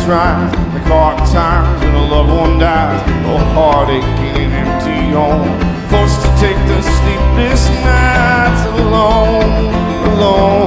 just right. The clock turns and a loved one dies. A heartache in an empty home. Forced to take the sleepless nights alone, alone.